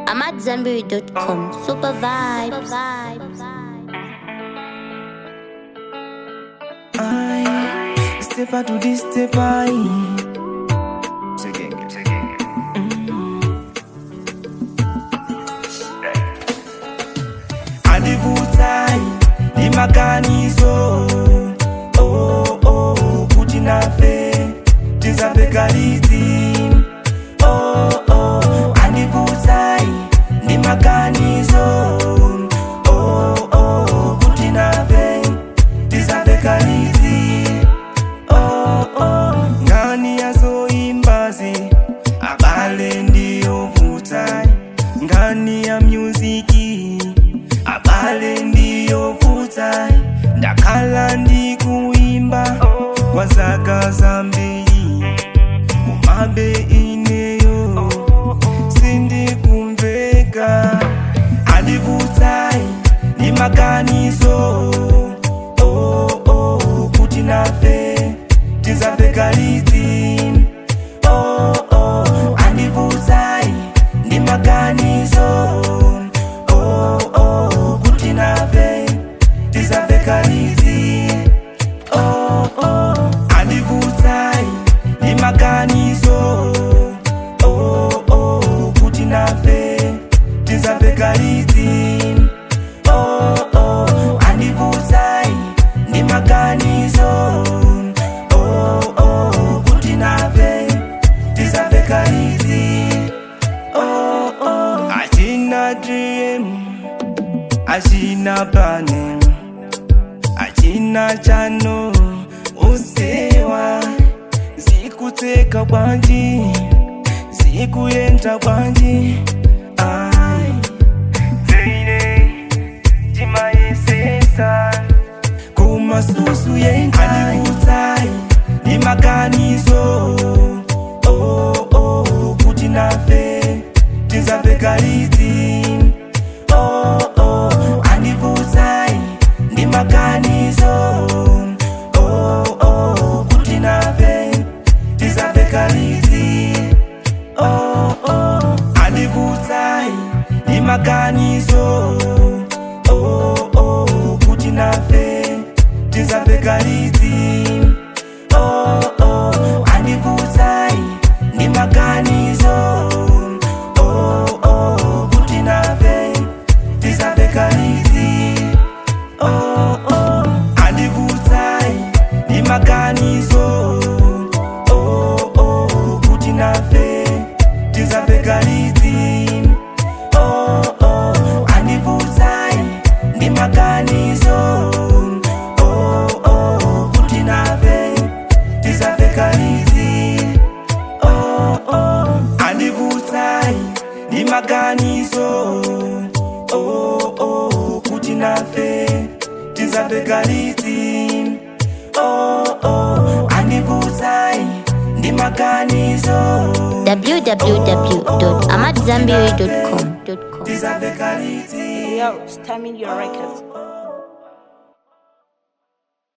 AmadZanbury.com. Super vibes. I step out to this step I Adivutai ni makanizo kuti nafe tizabe kaliti Adivutai ni makanizo kuti nafe tizabe kaliti ngani yazoimbazi abale ndiyo vutai ngani ya muziki abale ndiyo vutai ndakhala ndikuimba kwa zaka zambiri umabe ineyo sindikumveka adivutai ni makanizo kuti nafe tizabe kaliti adivutai ni makanizo kuti nafe tizabe kaliti adivutai ni makanizo kuti nafe tizabe kaliti adivutai ni makanizo kuti nafe tizabe kaliti achina dream achina planning achina chano usewa zikuteka bwanji zikuyenda bwanji ai zeine timayesesa kumasusu yenda adivutai ni makanizo kuti nafe tizabe kaliti adivutai ni makanizo kuti nafe tizabe kaliti adivutai ni makanizo kuti nafe tizabe kaliti adivutai ni makanizo kuti nafe tizabe kaliti adivutai ni makanizo kuti nafe tizabe kaliti adivutai ni makanizo kuti nafe tizabe kaliti adivutai ni makanizo kuti nafe tizabe kaliti adivutai ni makanizo www.amadzanbury.com. tizabe kaliti Yo, Stamina Your Records.